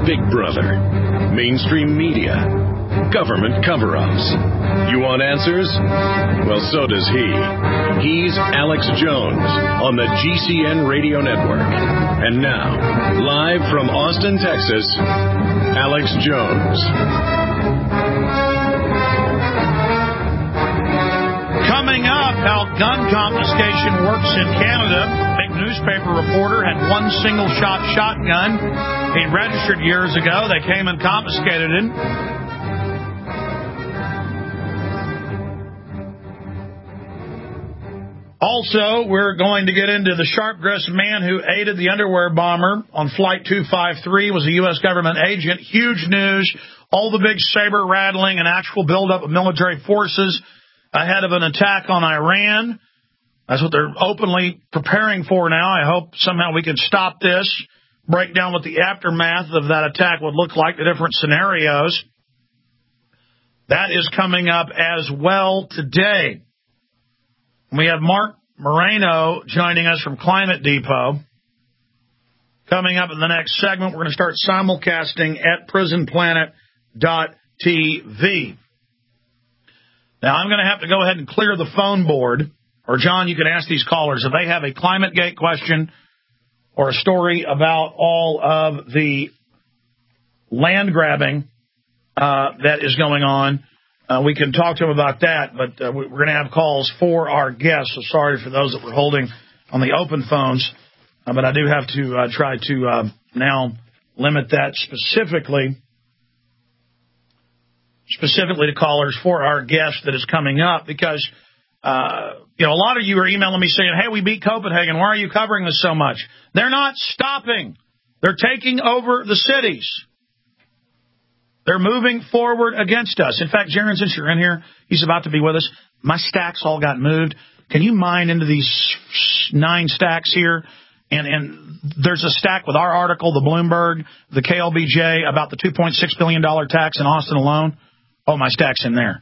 Big Brother, mainstream media, government cover-ups. You want answers? Well, so does he. He's Alex Jones on the GCN Radio Network. And now, live from Austin, Texas, Alex Jones. Coming up, how gun confiscation works in Canada. Big newspaper reporter had one single-shot shotgun. He registered years ago. They came and confiscated it. Also, we're going to get into the sharp-dressed man who aided the underwear bomber on Flight 253, was a U.S. government agent. Huge news. All the big saber rattling and actual buildup of military forces ahead of an attack on Iran. That's what they're openly preparing for now. I hope somehow we can stop this, break down what the aftermath of that attack would look like, the different scenarios. That is coming up as well today. We have Mark Moreno joining us from Climate Depot. Coming up in the next segment, we're going to start simulcasting at prisonplanet.tv. Now, I'm going to have to go ahead and clear the phone board. Or, John, you can ask these callers if they have a ClimateGate question or a story about all of the land grabbing that is going on. We can talk to them about that, but we're going to have calls for our guests. So sorry for those that were holding on the open phones, but I do have to try to now limit that specifically to callers for our guest that is coming up, because a lot of you are emailing me saying, hey, we beat Copenhagen. Why are you covering this so much? They're not stopping. They're taking over the cities. They're moving forward against us. In fact, Jaron, since you're in here, he's about to be with us. My stacks all got moved. Can you mine into these 9 stacks here? And there's a stack with our article, the Bloomberg, the KLBJ, about the $2.6 billion tax in Austin alone. Oh, my stack's in there.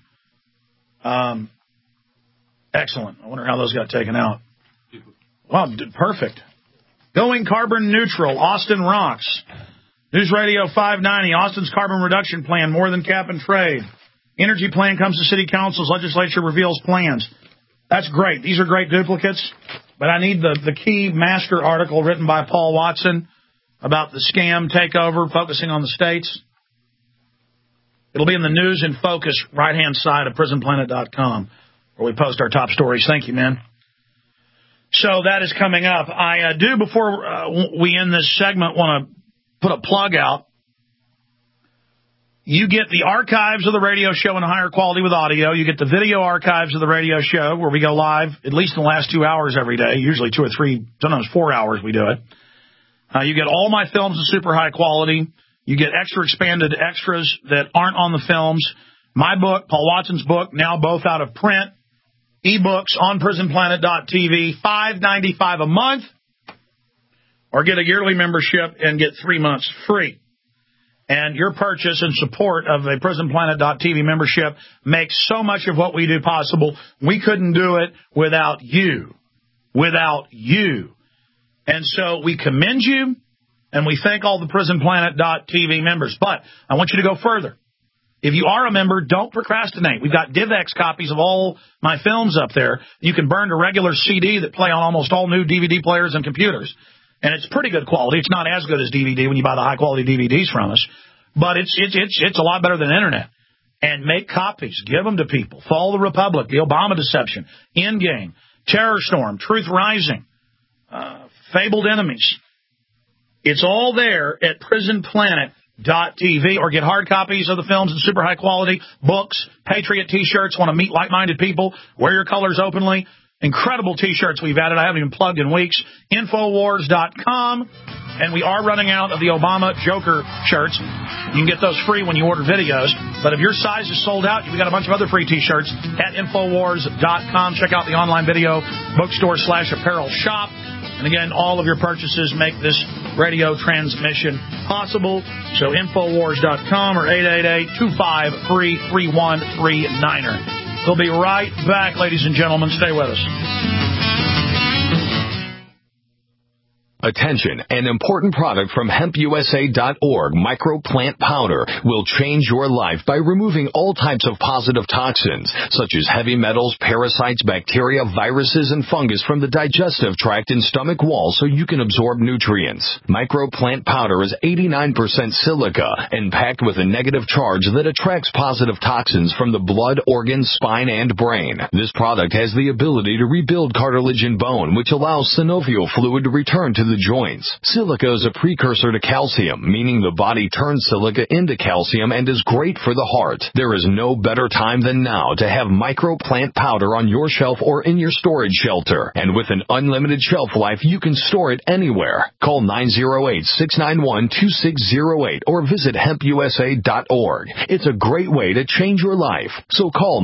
Excellent. I wonder how those got taken out. Wow, perfect. Going carbon neutral, Austin rocks. News Radio 590, Austin's carbon reduction plan, more than cap and trade. Energy plan comes to city councils, legislature reveals plans. That's great. These are great duplicates, but I need the key master article written by Paul Watson about the scam takeover, focusing on the states. It'll be in the News in Focus right-hand side of prisonplanet.com, where we post our top stories. Thank you, man. So that is coming up. I do, before we end this segment, want to put a plug out. You get the archives of the radio show in higher quality with audio. You get the video archives of the radio show, where we go live at least in the last 2 hours every day, usually 2 or 3, sometimes 4 hours we do it. You get all my films in super high quality. You get extra expanded extras that aren't on the films. My book, Paul Watson's book, now both out of print. Ebooks on prisonplanet.tv, $5.95 a month. Or get a yearly membership and get 3 months free. And your purchase and support of a prisonplanet.tv membership makes so much of what we do possible. We couldn't do it without you. Without you. And so we commend you, and we thank all the prisonplanet.tv members. But I want you to go further. If you are a member, don't procrastinate. We've got DivX copies of all my films up there. You can burn to regular CD that play on almost all new DVD players and computers. And it's pretty good quality. It's not as good as DVD when you buy the high-quality DVDs from us. But it's a lot better than Internet. And make copies. Give them to people. Fall the Republic, the Obama Deception, Endgame, Terror Storm, Truth Rising, Fabled Enemies. It's all there at prisonplanet.tv, or get hard copies of the films in super high quality, books, Patriot T-shirts, want to meet like-minded people, wear your colors openly. Incredible T-shirts we've added. I haven't even plugged in weeks. Infowars.com. And we are running out of the Obama Joker shirts. You can get those free when you order videos. But if your size is sold out, we've got a bunch of other free T-shirts at Infowars.com. Check out the online video bookstore/apparel shop. And again, all of your purchases make this radio transmission possible. So Infowars.com or 888-253-3139. We'll be right back, ladies and gentlemen. Stay with us. Attention, an important product from hempusa.org, microplant powder, will change your life by removing all types of positive toxins, such as heavy metals, parasites, bacteria, viruses, and fungus from the digestive tract and stomach wall so you can absorb nutrients. Microplant powder is 89% silica and packed with a negative charge that attracts positive toxins from the blood, organs, spine, and brain. This product has the ability to rebuild cartilage and bone, which allows synovial fluid to return to the joints. Silica is a precursor to calcium, meaning the body turns silica into calcium and is great for the heart. There is no better time than now to have microplant powder on your shelf or in your storage shelter. And with an unlimited shelf life, you can store it anywhere. Call 908-691-2608 or visit hempusa.org. It's a great way to change your life. So call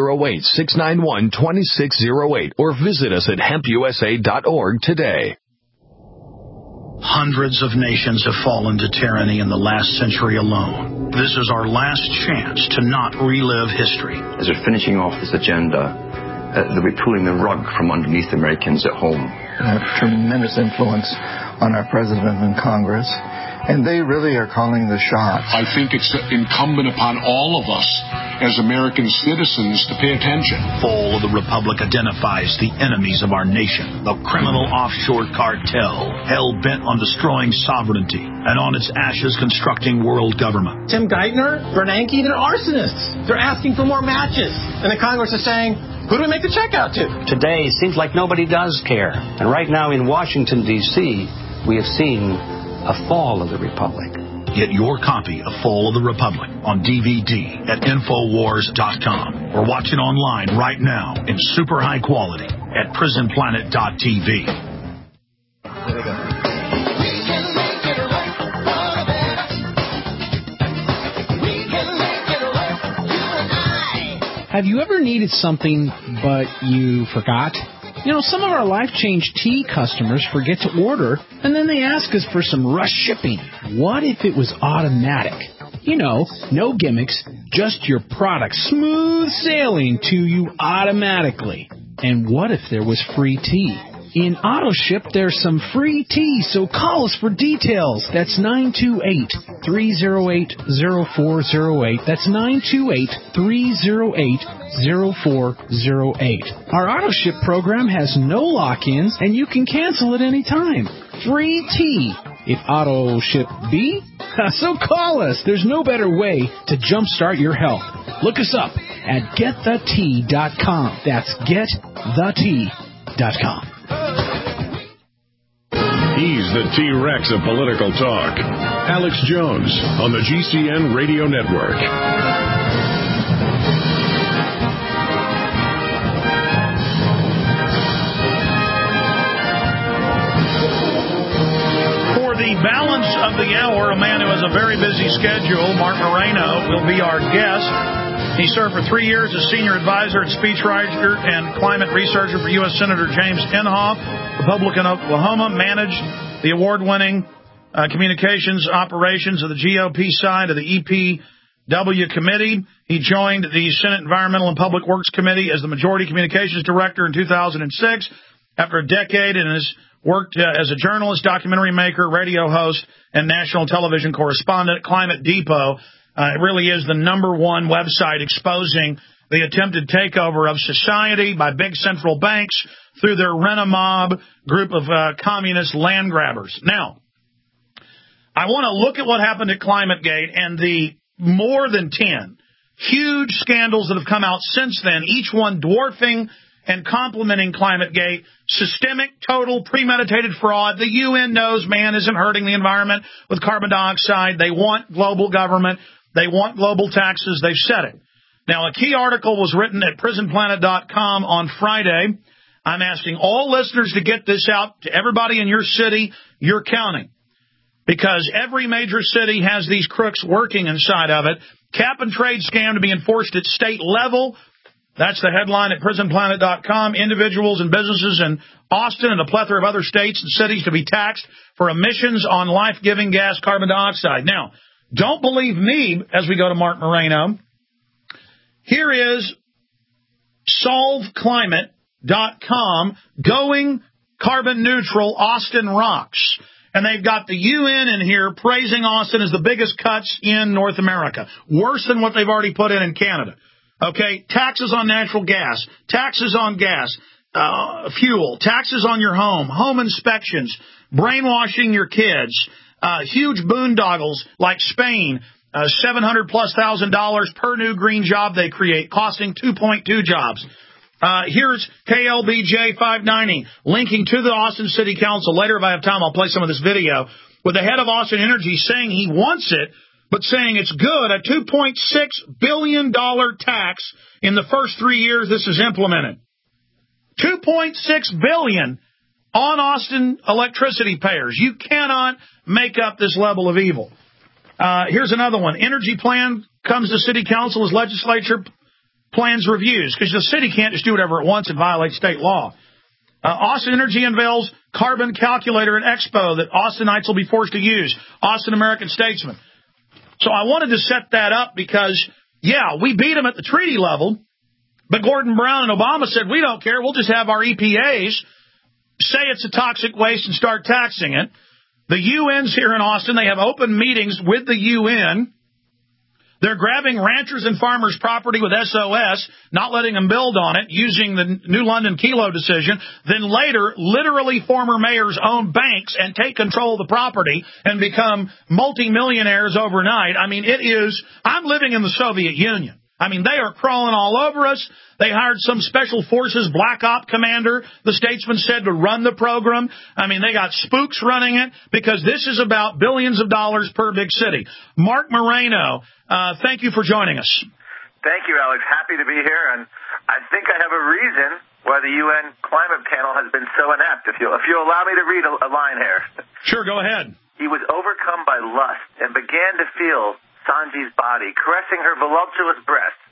908-691-2608 or visit us at hempusa.org today. Hundreds of nations have fallen to tyranny in the last century alone. This is our last chance to not relive history. As we're finishing off this agenda, they'll be pulling the rug from underneath Americans at home. They have tremendous influence on our president and Congress, and they really are calling the shots. I think it's incumbent upon all of us as American citizens to pay attention. Fall of the Republic identifies the enemies of our nation, the criminal offshore cartel, hell-bent on destroying sovereignty, and on its ashes constructing world government. Tim Geithner, Bernanke, they're arsonists. They're asking for more matches. And the Congress is saying, who do we make the check out to? Today, it seems like nobody does care. And right now in Washington, D.C., we have seen a fall of the Republic. Get your copy of Fall of the Republic on DVD at Infowars.com or watch it online right now in super high quality at PrisonPlanet.tv. There we go. Have you ever needed something but you forgot? You know, some of our Life Change Tea customers forget to order, and then they ask us for some rush shipping. What if it was automatic? You know, no gimmicks, just your product smooth sailing to you automatically. And what if there was free tea? In AutoShip, there's some free tea, so call us for details. That's 928-308-0408. That's 928-308-0408. Our AutoShip program has no lock-ins, and you can cancel at any time. Free tea. If AutoShip be, so call us. There's no better way to jumpstart your health. Look us up at getthetea.com. That's getthetea.com. He's the T-Rex of political talk. Alex Jones on the GCN Radio Network. For the balance of the hour, a man who has a very busy schedule, Mark Moreno, will be our guest. He served for 3 years as senior advisor and speechwriter and climate researcher for U.S. Senator James Inhofe, Republican of Oklahoma, managed the award-winning communications operations of the GOP side of the EPW committee. He joined the Senate Environmental and Public Works Committee as the Majority Communications Director in 2006. After a decade and has worked as a journalist, documentary maker, radio host, and national television correspondent at Climate Depot. It really is the #1 website exposing the attempted takeover of society by big central banks through their rent-a-mob group of communist land grabbers. Now, I want to look at what happened at ClimateGate and the more than 10 huge scandals that have come out since then, each one dwarfing and complementing ClimateGate. Systemic, total, premeditated fraud. The UN knows man isn't hurting the environment with carbon dioxide. They want global government. They want global taxes. They've said it. Now, a key article was written at PrisonPlanet.com on Friday. I'm asking all listeners to get this out to everybody in your city, your county, because every major city has these crooks working inside of it. Cap and trade scam to be enforced at state level. That's the headline at PrisonPlanet.com. Individuals and businesses in Austin and a plethora of other states and cities to be taxed for emissions on life-giving gas, carbon dioxide. Now, don't believe me as we go to Mark Moreno. Here is SolveClimate.com going carbon neutral Austin rocks. And they've got the UN in here praising Austin as the biggest cuts in North America, worse than what they've already put in Canada. Okay, taxes on natural gas, taxes on gas, fuel, taxes on your home inspections, brainwashing your kids, huge boondoggles like Spain, $700,000+ per new green job they create, costing 2.2 jobs. Here's KLBJ 590 linking to the Austin City Council. Later, if I have time, I'll play some of this video with the head of Austin Energy saying he wants it, but saying it's good. A $2.6 billion tax in the first 3 years this is implemented. $2.6 billion on Austin electricity payers. You cannot make up this level of evil. Here's another one. Energy plan comes to City Council as legislature plans reviews, because the city can't just do whatever it wants and violate state law. Austin Energy unveils carbon calculator at Expo that Austinites will be forced to use. Austin American Statesman. So I wanted to set that up because, yeah, we beat them at the treaty level, but Gordon Brown and Obama said, we don't care. We'll just have our EPAs say it's a toxic waste and start taxing it. The UN's here in Austin. They have open meetings with the UN. They're grabbing ranchers and farmers' property with SOS, not letting them build on it, using the New London Kelo decision. Then later, literally former mayors own banks and take control of the property and become multimillionaires overnight. I mean, I'm living in the Soviet Union. I mean, they are crawling all over us. They hired some special forces black op commander, the Statesman said, to run the program. I mean, they got spooks running it because this is about billions of dollars per big city. Mark Moreno, thank you for joining us. Thank you, Alex. Happy to be here. And I think I have a reason why the UN climate panel has been so inept. If you allow me to read a line here. Sure, go ahead. He was overcome by lust and began to feel Sanji's body, caressing her voluptuous breasts.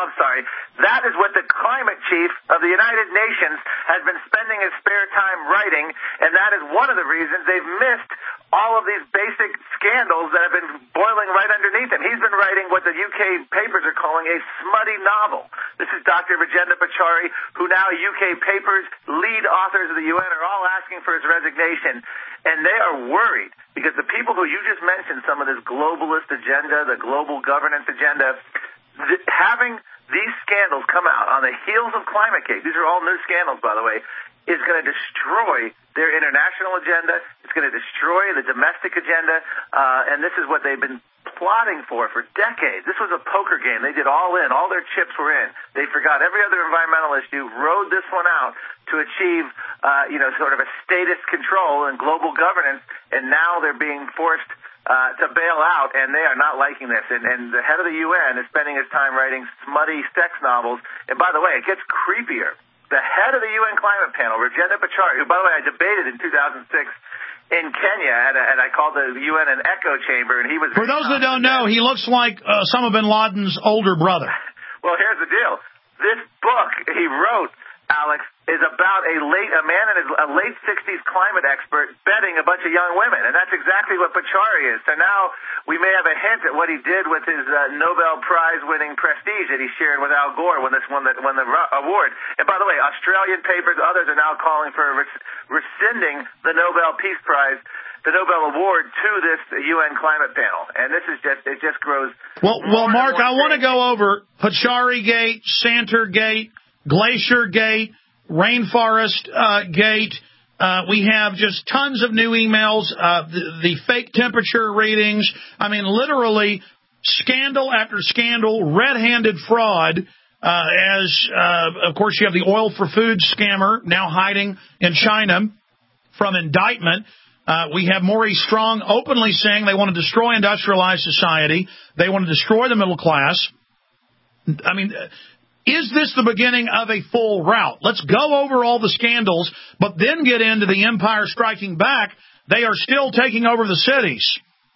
That is what the climate chief of the United Nations has been spending his spare time writing, and that is one of the reasons they've missed all of these basic scandals that have been boiling right underneath him. He's been writing what the UK papers are calling a smutty novel. This is Dr. Rajendra Pachauri, who now UK papers, lead authors of the UN, are all asking for his resignation. And they are worried because the people who you just mentioned, some of this globalist agenda, the global governance agenda, having these scandals come out on the heels of ClimateGate, these are all new scandals, by the way, is going to destroy their international agenda. It's going to destroy the domestic agenda. And this is what they've been plotting for decades. This was a poker game. They did all in. All their chips were in. They forgot every other environmental issue, rode this one out to achieve, sort of a status control and global governance. And now they're being forced to bail out, and they are not liking this. And the head of the UN is spending his time writing smutty sex novels. And by the way, it gets creepier. The head of the UN climate panel, Rajendra Pachauri, who, by the way, I debated in 2006 in Kenya, and I called the UN an echo chamber, and he was... For those that don't know, he looks like Osama bin Laden's older brother. Well, here's the deal. This book he wrote, Alex, is about a man in a late 60s climate expert betting a bunch of young women, and that's exactly what Pachauri is. So now we may have a hint at what he did with his Nobel Prize-winning prestige that he shared with Al Gore when the award. And by the way, Australian papers, others are now calling for rescinding the Nobel Peace Prize, the Nobel Award, to this UN climate panel. And this is it just grows. Well, Mark, I want to go over Pachauri Gate, Santer Gate, Glacier Gate, Rainforest Gate. We have just tons of new emails, the fake temperature readings. I mean, literally scandal after scandal, red-handed fraud. Of course, you have the oil for food scammer now hiding in China from indictment. We have Maurice Strong openly saying they want to destroy industrialized society. They want to destroy the middle class. I mean, is this the beginning of a full rout? Let's go over all the scandals, but then get into the empire striking back. They are still taking over the cities.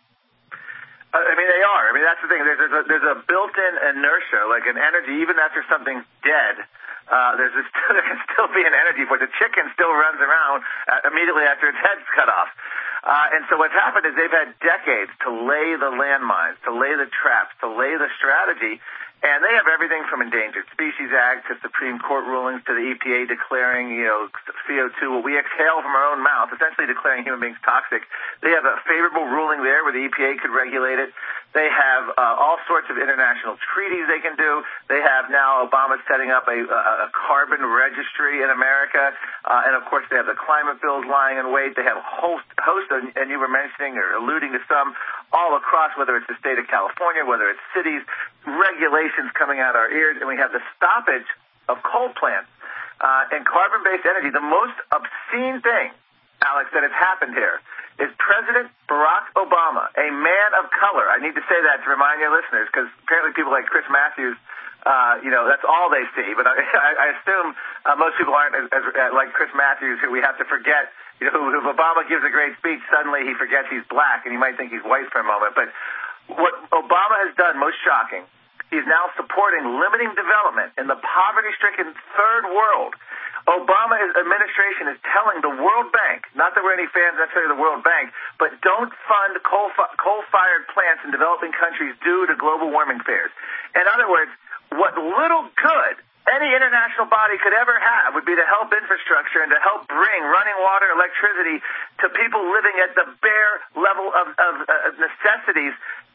I mean, they are. I mean, that's the thing. There's a built-in inertia, like an energy, even after something's dead. There can still be an energy for it. The chicken still runs around immediately after its head's cut off. And so what's happened is they've had decades to lay the landmines, to lay the traps, to lay the strategy. And they have everything from Endangered Species Act to Supreme Court rulings to the EPA declaring, CO2, what we exhale from our own mouth, essentially declaring human beings toxic. They have a favorable ruling there where the EPA could regulate it. They have all sorts of international treaties they can do. They have now Obama setting up a carbon registry in America. And, of course, they have the climate bills lying in wait. They have a host and you were mentioning or alluding to some all across, whether it's the state of California, whether it's cities, regulations coming out our ears. And we have the stoppage of coal plants and carbon-based energy. The most obscene thing, Alex, that has happened here is President Barack Obama, a man of color. I need to say that to remind your listeners, because apparently people like Chris Matthews, that's all they see. But I assume most people aren't as like Chris Matthews, who we have to forget. If Obama gives a great speech, suddenly he forgets he's black, and you might think he's white for a moment. But what Obama has done, most shocking, he's now supporting limiting development in the poverty-stricken third world. Obama's administration is telling the World Bank, not that we're any fans necessarily of the World Bank, but don't fund coal-fired plants in developing countries due to global warming fears. In other words, what little good any international body could ever have would be to help infrastructure and to help bring running water, electricity to people living at the bare level of necessities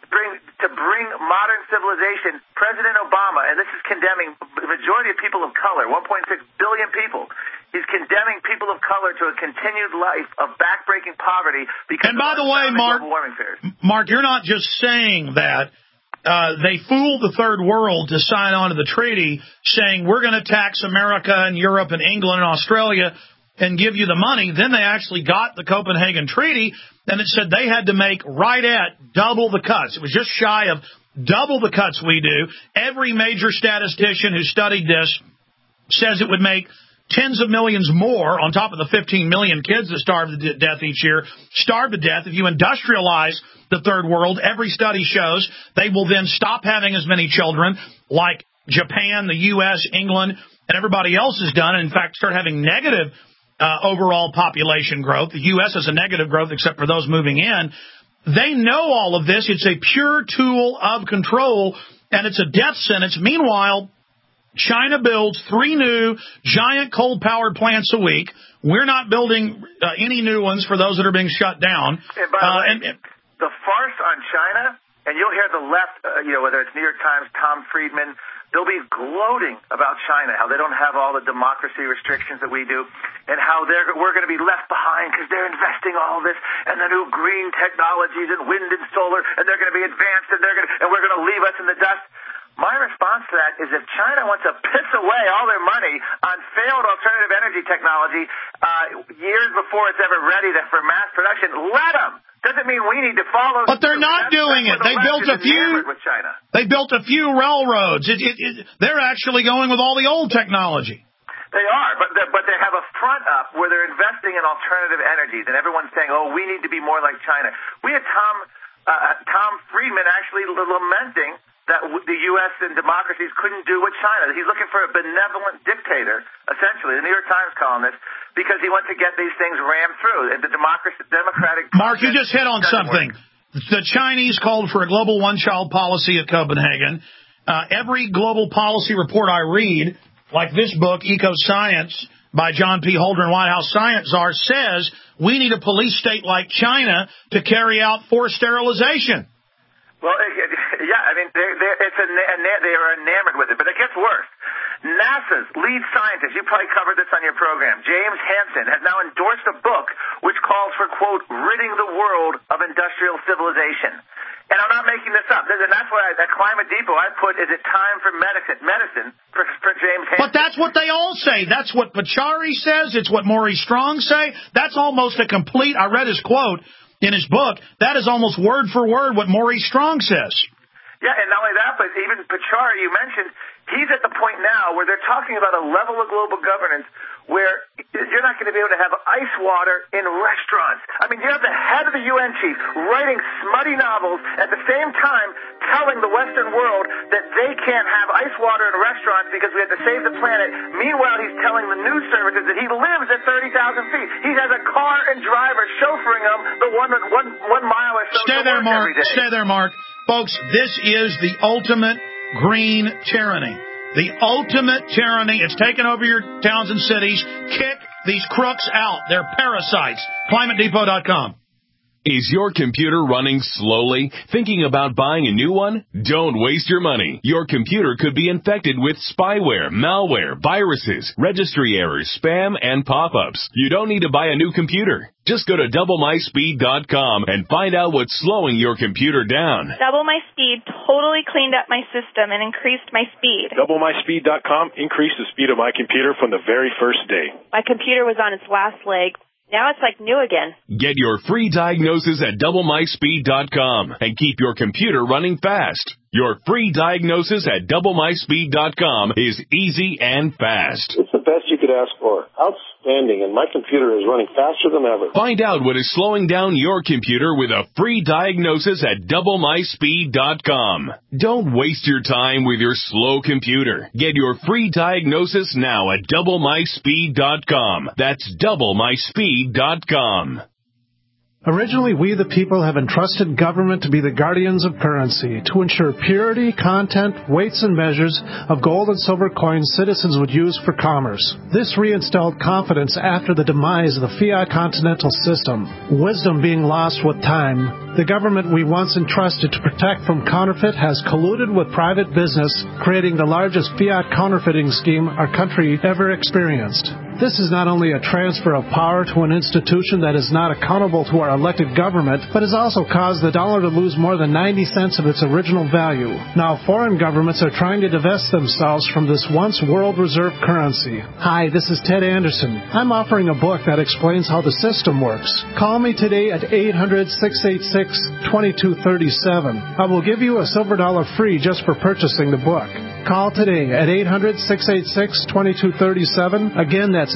to bring modern civilization. President Obama, and this is condemning the majority of people of color, 1.6 billion people, he's condemning people of color to a continued life of backbreaking poverty because and by the way, Mark, you're not just saying that. They fooled the third world to sign on to the treaty saying we're going to tax America and Europe and England and Australia and give you the money. Then they actually got the Copenhagen Treaty, and it said they had to make right at double the cuts. It was just shy of double the cuts we do. Every major statistician who studied this says it would make tens of millions more on top of the 15 million kids that starve to death each year, starve to death. If you industrialize the third world, every study shows they will then stop having as many children like Japan, the U.S., England, and everybody else has done, and in fact start having negative overall population growth. The U.S. has a negative growth except for those moving in. They know all of this. It's a pure tool of control, and it's a death sentence. Meanwhile, China builds 3 new giant coal-powered plants a week. We're not building any new ones for those that are being shut down. And by the way, the farce on China, and you'll hear the left, whether it's New York Times, Tom Friedman, they'll be gloating about China, how they don't have all the democracy restrictions that we do, and how we're going to be left behind because they're investing all this and the new green technologies and wind and solar, and they're going to be advanced, and we're going to leave us in the dust. My response to that is if China wants to piss away all their money on failed alternative energy technology years before it's ever ready for mass production, let them. Doesn't mean we need to follow. But they're not doing it. They built a few. They built a few railroads. They're actually going with all the old technology. They are, but they have a front up where they're investing in alternative energies, and everyone's saying, "Oh, we need to be more like China." We had Tom Friedman actually lamenting that the U.S. and democracies couldn't do what China. He's looking for a benevolent dictator, essentially. The New York Times calling this because he wants to get these things rammed through. And the democratic. Mark, you just hit on something. The Chinese called for a global one-child policy at Copenhagen. Every global policy report I read, like this book, Eco-Science, by John P. Holder and White House Science Czar, says we need a police state like China to carry out forced sterilization. Well, yeah, I mean, they are enamored with it, but it gets worse. NASA's lead scientist, you probably covered this on your program, James Hansen, has now endorsed a book which calls for, quote, ridding the world of industrial civilization. And I'm not making this up. And that's why at Climate Depot I put, is it time for medicine for James Hansen? But that's what they all say. That's what Pachari says. It's what Maurice Strong say. That's almost a complete, I read his quote in his book, that is almost word for word what Maurice Strong says. Yeah, and not only that, but even Pachari, you mentioned, he's at the point now where they're talking about a level of global governance where you're not going to be able to have ice water in restaurants. I mean, you have the head of the UN chief writing smutty novels at the same time telling the Western world that they can't have ice water in restaurants because we have to save the planet. Meanwhile, he's telling the news services that he lives at 30,000 feet. He has a car and driver chauffeuring him the one mile or so. Stay there, Mark. Stay there, Mark. Folks, this is the ultimate green tyranny. The ultimate tyranny. It's taken over your towns and cities. Kick these crooks out. They're parasites. ClimateDepot.com. Is your computer running slowly? Thinking about buying a new one? Don't waste your money. Your computer could be infected with spyware, malware, viruses, registry errors, spam, and pop-ups. You don't need to buy a new computer. Just go to DoubleMySpeed.com and find out what's slowing your computer down. Double My Speed totally cleaned up my system and increased my speed. DoubleMySpeed.com increased the speed of my computer from the very first day. My computer was on its last leg. Now it's like new again. Get your free diagnosis at DoubleMySpeed.com and keep your computer running fast. Your free diagnosis at DoubleMySpeed.com is easy and fast. It's the best you could ask for. Outstanding, and my computer is running faster than ever. Find out what is slowing down your computer with a free diagnosis at DoubleMySpeed.com. Don't waste your time with your slow computer. Get your free diagnosis now at DoubleMySpeed.com. That's DoubleMySpeed.com. Originally, we the people have entrusted government to be the guardians of currency, to ensure purity, content, weights, and measures of gold and silver coins citizens would use for commerce. This reinstalled confidence after the demise of the fiat continental system. Wisdom being lost with time, the government we once entrusted to protect from counterfeit has colluded with private business, creating the largest fiat counterfeiting scheme our country ever experienced. This is not only a transfer of power to an institution that is not accountable to our elected government, but has also caused the dollar to lose more than 90 cents of its original value. Now foreign governments are trying to divest themselves from this once world reserve currency. Hi, this is Ted Anderson. I'm offering a book that explains how the system works. Call me today at 800-686-2237. I will give you a silver dollar free just for purchasing the book. Call today at 800-686-2237. Again, that's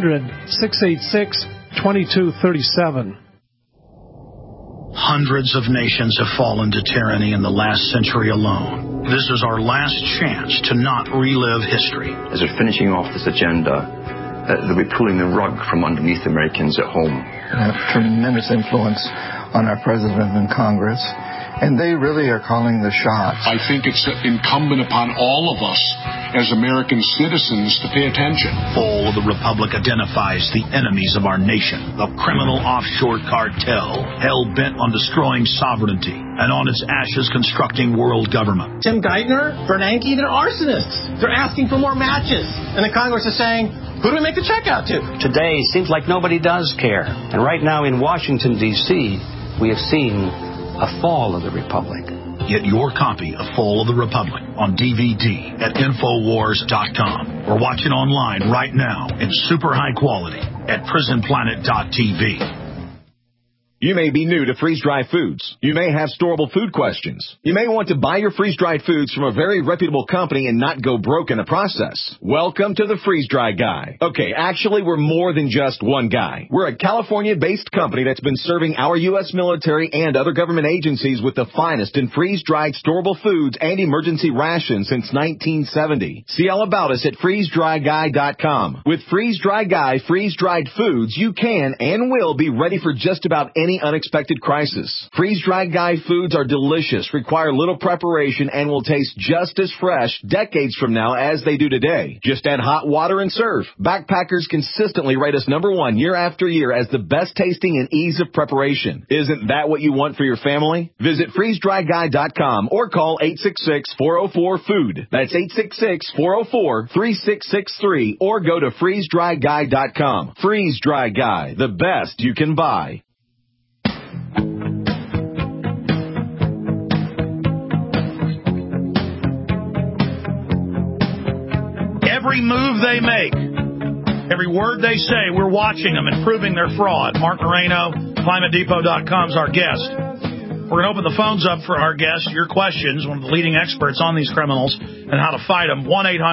800-686-2237. Hundreds of nations have fallen to tyranny in the last century alone. This is our last chance to not relive history. As we're finishing off this agenda, they'll be pulling the rug from underneath Americans at home. They have tremendous influence on our president and Congress, and they really are calling the shots. I think it's incumbent upon all of us as American citizens to pay attention. Fall of the Republic identifies the enemies of our nation, the criminal offshore cartel, hell-bent on destroying sovereignty, and on its ashes constructing world government. Tim Geithner, Bernanke, they're arsonists. They're asking for more matches. And the Congress is saying, who do we make the check out to? Today seems like nobody does care. And right now in Washington, D.C., we have seen a fall of the Republic. Get your copy of Fall of the Republic on DVD at Infowars.com or watch it online right now in super high quality at PrisonPlanet.tv. You may be new to freeze-dried foods. You may have storable food questions. You may want to buy your freeze-dried foods from a very reputable company and not go broke in the process. Welcome to the Freeze-Dry Guy. Okay, actually, we're more than just one guy. We're a California-based company that's been serving our U.S. military and other government agencies with the finest in freeze-dried storable foods and emergency rations since 1970. See all about us at freezedryguy.com. With Freeze-Dry Guy freeze-dried foods, you can and will be ready for just about any unexpected crisis. Freeze-Dry Guy foods are delicious, require little preparation, and will taste just as fresh decades from now as they do today. Just add hot water and serve. Backpackers consistently rate us #1 year after year as the best tasting and ease of preparation. Isn't that what you want for your family? Visit freezedryguy.com or call 866-404-FOOD. That's 866-404-3663 or go to freezedryguy.com. Freeze-Dry Guy, the best you can buy. Every move they make, every word they say, we're watching them and proving their fraud. Mark Moreno, ClimateDepot.com is our guest. We're going to open the phones up for our guest, your questions, one of the leading experts on these criminals and how to fight them.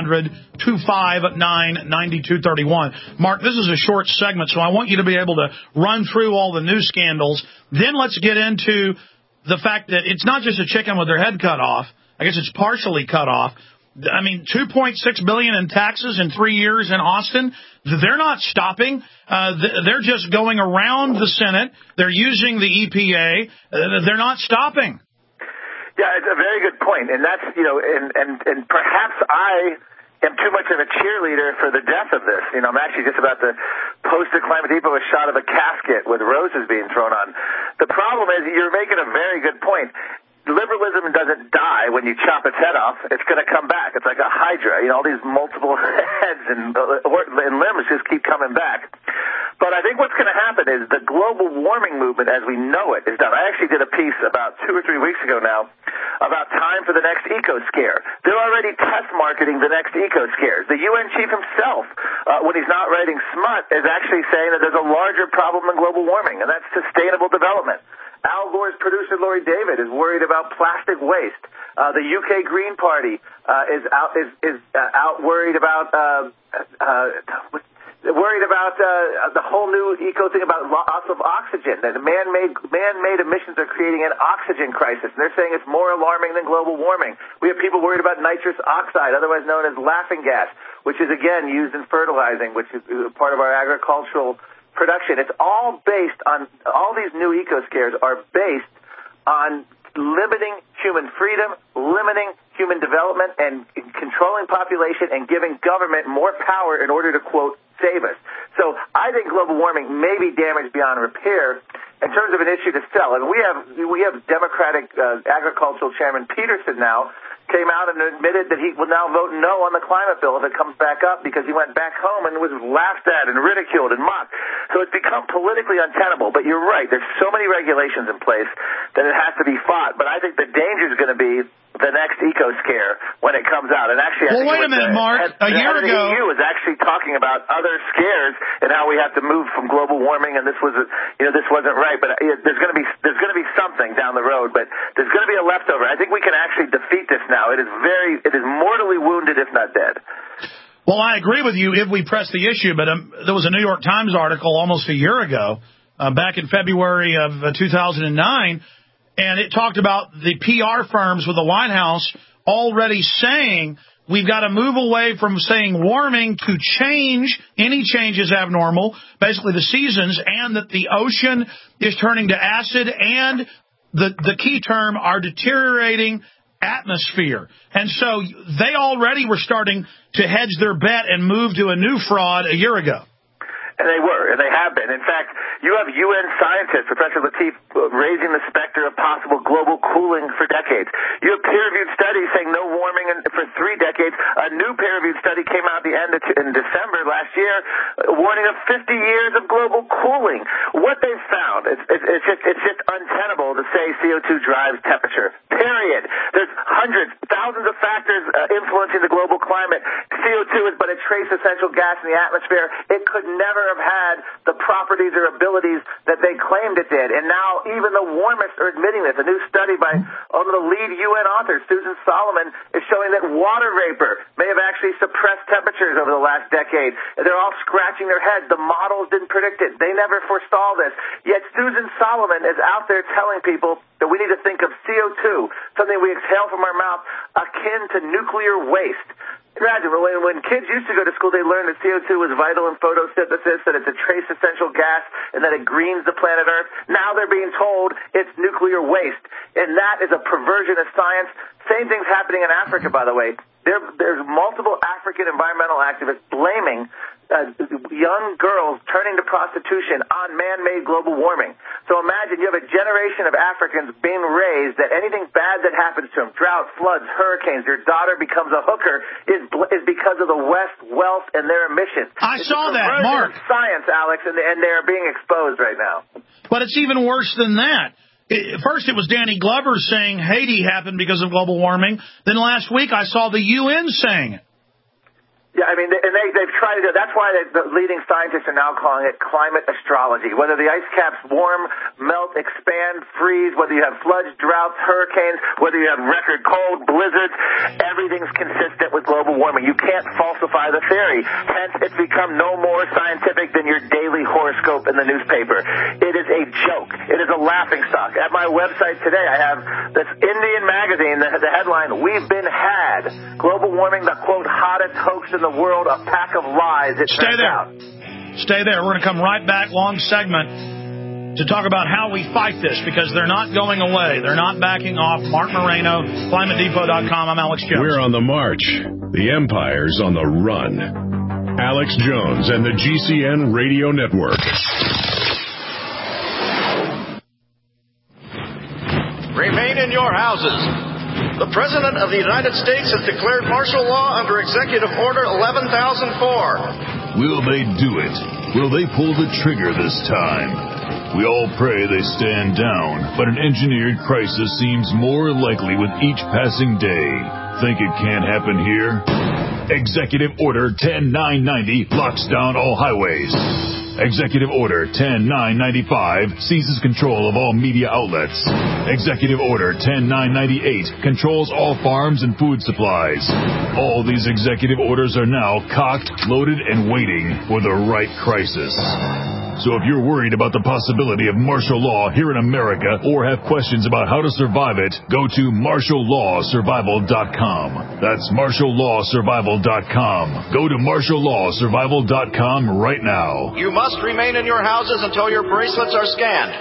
1-800-259-9231. Mark, this is a short segment, so I want you to be able to run through all the news scandals. Then let's get into the fact that it's not just a chicken with their head cut off. I guess it's partially cut off. I mean, $2.6 billion in taxes in 3 years in Austin. They're not stopping. They're just going around the Senate. They're using the EPA. They're not stopping. Yeah, it's a very good point, and that's and perhaps I am too much of a cheerleader for the death of this. I'm actually just about to post to Climate Depot a shot of a casket with roses being thrown on. The problem is you're making a very good point. Liberalism doesn't die when you chop its head off. It's going to come back. It's like a hydra. All these multiple heads and limbs just keep coming back. But I think what's going to happen is the global warming movement as we know it is done. I actually did a piece about 2 or 3 weeks ago now about time for the next eco-scare. They're already test marketing the next eco-scares. The UN chief himself, when he's not writing smut, is actually saying that there's a larger problem than global warming, and that's sustainable development. Al Gore's producer, Laurie David, is worried about plastic waste. The UK Green Party is out worried about the whole new eco thing about loss of oxygen. That the man-made emissions are creating an oxygen crisis, and they're saying it's more alarming than global warming. We have people worried about nitrous oxide, otherwise known as laughing gas, which is again used in fertilizing, which is part of our agricultural production. It's all based on, all these new eco-scares are based on limiting human freedom, limiting human development, and controlling population and giving government more power in order to, quote, save us. So I think global warming may be damaged beyond repair in terms of an issue to sell. And we have Democratic Agricultural Chairman Peterson now came out and admitted that he will now vote no on the climate bill if it comes back up because he went back home and was laughed at and ridiculed and mocked. So it's become politically untenable. But you're right. There's so many regulations in place that it has to be fought. But I think the danger is going to be the next eco-scare when it comes out. And actually, I think wait a minute, Mark. A year ago, the EU is actually talking about other scares and how we have to move from global warming, and this wasn't right. But there's going to be something down the road. But there's going to be a leftover. I think we can actually defeat this now. It is mortally wounded, if not dead. Well, I agree with you if we press the issue. But there was a New York Times article almost a year ago, back in February of 2009. And it talked about the PR firms with the White House already saying we've got to move away from saying warming to change. Any change is abnormal, basically the seasons, and that the ocean is turning to acid, and the key term, our deteriorating atmosphere. And so they already were starting to hedge their bet and move to a new fraud a year ago. And they were, and they have been. In fact, you have UN scientists, Professor Latif, raising the specter of possible global cooling for decades. You have peer-reviewed studies saying no warming for 3 decades. A new peer-reviewed study came out at the end in December last year, warning of 50 years of global cooling. What they've found, it's just untenable to say CO2 drives temperature, period. There's hundreds, thousands of factors influencing the global climate. CO2 is but a trace essential gas in the atmosphere. It could never have had the properties or abilities that they claimed it did. And now even the warmest are admitting this. A new study by one of the lead UN authors, Susan Solomon, is showing that water vapor may have actually suppressed temperatures over the last decade. And they're all scratching their heads. The models didn't predict it. They never foresaw this. Yet Susan Solomon is out there telling people that we need to think of CO2, something we exhale from our mouth, akin to nuclear waste. Imagine, when kids used to go to school, they learned that CO2 was vital in photosynthesis, that it's a trace essential gas, and that it greens the planet Earth. Now they're being told it's nuclear waste. And that is a perversion of science. Same thing's happening in Africa, by the way. There's multiple African environmental activists blaming young girls turning to prostitution on man-made global warming. So imagine you have a generation of Africans being raised that anything bad that happens to them, drought, floods, hurricanes, their daughter becomes a hooker, is because of the West wealth and their emissions. I saw that, Mark. Science, Alex, and they're being exposed right now. But it's even worse than that. First, it was Danny Glover saying Haiti happened because of global warming. Then last week, I saw the UN saying it. Yeah, I mean, and they've tried to do. That's why the leading scientists are now calling it climate astrology. Whether the ice caps warm, melt, expand, freeze, whether you have floods, droughts, hurricanes, whether you have record cold, blizzards, everything's consistent with global warming. You can't falsify the theory. Hence, it's become no more scientific than your daily horoscope in the newspaper. It is a joke. It is a laughingstock. At my website today, I have this Indian magazine, the headline, "We've been had. Global warming, the, quote, hottest hoax in the world, a pack of lies." Stay there. We're going to come right back. Long segment. to talk about how we fight this, because they're not going away. They're not backing off. Mark Moreno, ClimateDepot.com. I'm Alex Jones. We're on the march. The empire's on the run. Alex Jones and the GCN Radio Network. Remain in your houses. The President of the United States has declared martial law under Executive Order 11,004. Will they do it? Will they pull the trigger this time? We all pray they stand down, but an engineered crisis seems more likely with each passing day. Think it can't happen here? Executive Order 10990 locks down all highways. Executive Order 10995 seizes control of all media outlets. Executive Order 10998 controls all farms and food supplies. All these executive orders are now cocked, loaded, and waiting for the right crisis. So if you're worried about the possibility of martial law here in America or have questions about how to survive it, go to martiallawsurvival.com. That's martiallawsurvival.com. Go to martiallawsurvival.com right now. You must remain in your houses until your bracelets are scanned.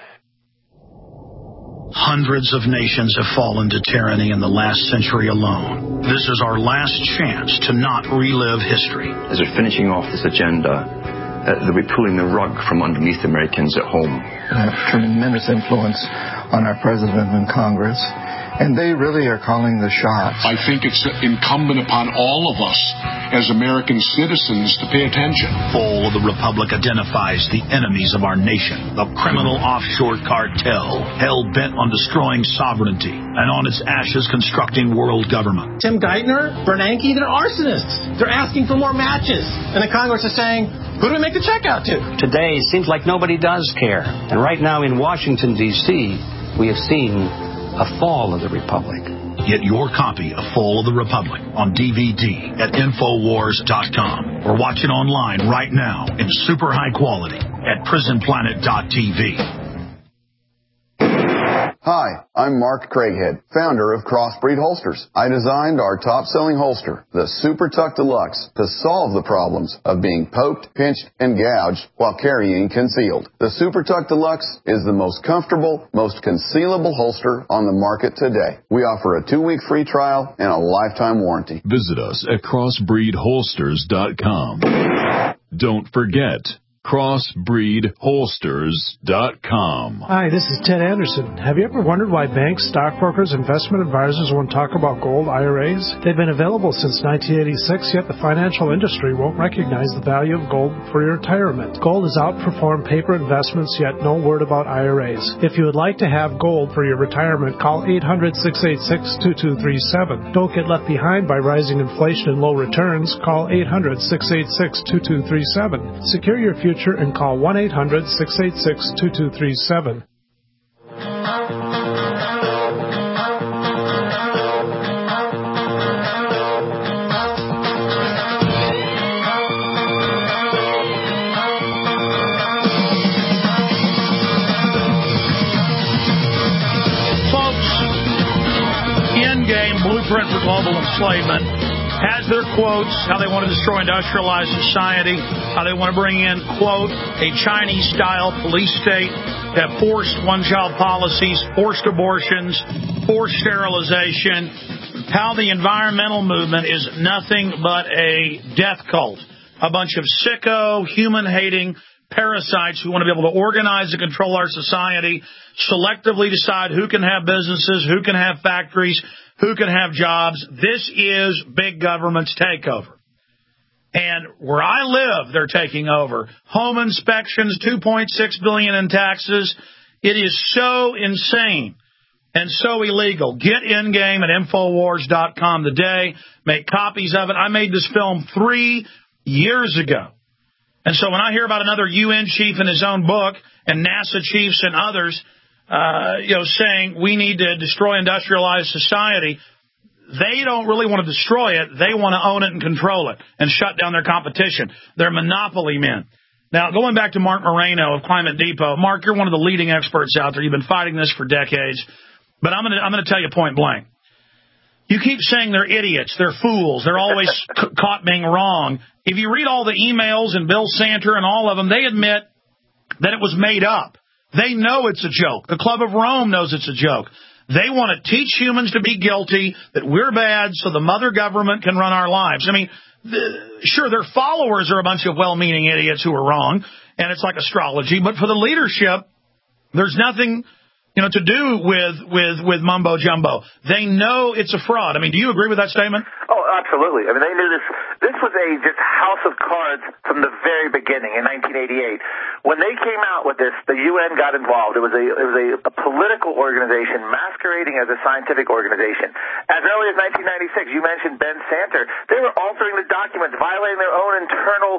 Hundreds of nations have fallen to tyranny in the last century alone. This is our last chance to not relive history. As they're finishing off this agenda, they'll be pulling the rug from underneath Americans at home. They have tremendous influence on our president and Congress, and they really are calling the shots. I think it's incumbent upon all of us as American citizens to pay attention. Fall of the Republic identifies the enemies of our nation, the criminal offshore cartel, hell-bent on destroying sovereignty, and on its ashes constructing world government. Tim Geithner, Bernanke, they're arsonists. They're asking for more matches. And the Congress is saying, who do we make the check out to? Today, it seems like nobody does care. And right now in Washington, D.C., we have seen a fall of the Republic. Get your copy of Fall of the Republic on DVD at Infowars.com or watch it online right now in super high quality at PrisonPlanet.tv. Hi, I'm Mark Craighead, founder of Crossbreed Holsters. I designed our top-selling holster, the Super Tuck Deluxe, to solve the problems of being poked, pinched, and gouged while carrying concealed. The Super Tuck Deluxe is the most comfortable, most concealable holster on the market today. We offer a 2-week free trial and a lifetime warranty. Visit us at crossbreedholsters.com. Don't forget, crossbreedholsters.com. Hi, this is Ted Anderson. Have you ever wondered why banks, stockbrokers, investment advisors won't talk about gold IRAs? They've been available since 1986, yet the financial industry won't recognize the value of gold for your retirement. Gold has outperformed paper investments, yet no word about IRAs. If you would like to have gold for your retirement, call 800-686-2237. Don't get left behind by rising inflation and low returns. Call 800-686-2237. Secure your future and call 1-800-686-2237. Endgame Blueprint for Global Enslavement has their quotes, how they want to destroy industrialized society, how they want to bring in, quote, a Chinese-style police state that forced one-child policies, forced abortions, forced sterilization, how the environmental movement is nothing but a death cult, a bunch of sicko, human-hating parasites who want to be able to organize and control our society, selectively decide who can have businesses, who can have factories, who can have jobs. This is big government's takeover. And where I live, they're taking over. Home inspections, $2.6 billion in taxes. It is so insane and so illegal. Get Endgame at Infowars.com today. Make copies of it. I made this film 3 years ago. And so when I hear about another UN chief in his own book and NASA chiefs and others, saying we need to destroy industrialized society, they don't really want to destroy it. They want to own it and control it and shut down their competition. They're monopoly men. Now, going back to Mark Moreno of Climate Depot. Mark, you're one of the leading experts out there. You've been fighting this for decades. But I'm going to tell you point blank. You keep saying they're idiots, they're fools, they're always caught being wrong. If you read all the emails and Bill Santer and all of them, they admit that it was made up. They know it's a joke. The Club of Rome knows it's a joke. They want to teach humans to be guilty, that we're bad, so the mother government can run our lives. I mean, sure, their followers are a bunch of well-meaning idiots who are wrong, and it's like astrology. But for the leadership, there's nothing, to do with mumbo jumbo. They know it's a fraud. I mean, do you agree with that statement? Oh, absolutely. I mean, they knew this. This was a just house of cards from the very beginning in 1988. When they came out with this, the UN got involved. It was a political organization masquerading as a scientific organization. As early as 1996, you mentioned Ben Santer. They were altering the documents, violating their own internal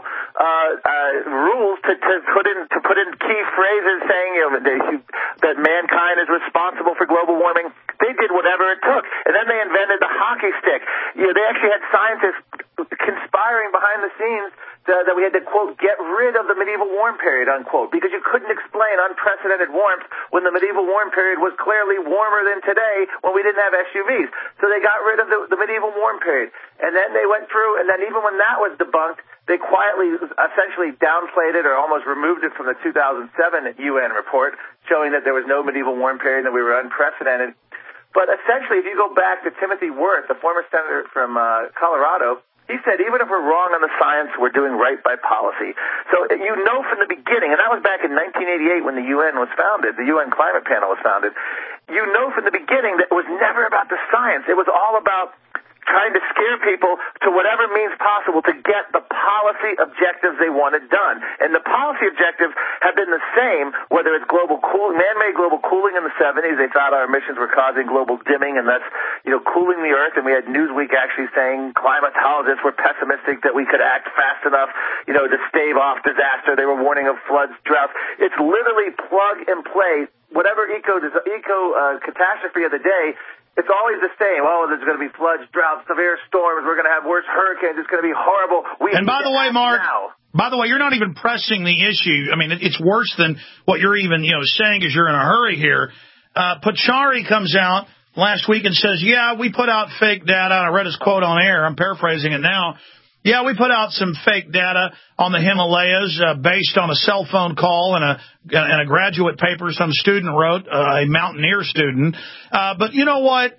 rules to put in key phrases saying that mankind is responsible for global warming. They did whatever it took, and then they invented the hockey stick. They actually had scientists conspiring behind the scenes that we had to, quote, get rid of the medieval warm period, unquote, because you couldn't explain unprecedented warmth when the medieval warm period was clearly warmer than today when we didn't have SUVs. So they got rid of the medieval warm period. And then they went through, and then even when that was debunked, they quietly essentially downplayed it or almost removed it from the 2007 UN report, showing that there was no medieval warm period and that we were unprecedented. But essentially, if you go back to Timothy Wirth, the former senator from Colorado, he said, even if we're wrong on the science, we're doing right by policy. So you know from the beginning, and that was back in 1988 when the UN was founded, the UN Climate Panel was founded, you know from the beginning that it was never about the science. It was all about trying to scare people to whatever means possible to get the policy objectives they wanted done. And the policy objectives have been the same, whether it's global cooling, man-made global cooling in the 70s. They thought our emissions were causing global dimming, and that's, cooling the earth. And we had Newsweek actually saying climatologists were pessimistic that we could act fast enough, to stave off disaster. They were warning of floods, droughts. It's literally plug and play. Whatever catastrophe of the day, it's always the same. Oh, there's going to be floods, droughts, severe storms. We're going to have worse hurricanes. It's going to be horrible. And by the way, Mark, you're not even pressing the issue. I mean, it's worse than what you're even, saying because you're in a hurry here. Pachauri comes out last week and says, yeah, we put out fake data. I read his quote on air. I'm paraphrasing it now. Yeah, we put out some fake data on the Himalayas based on a cell phone call and a graduate paper some student wrote, a mountaineer student. But you know what?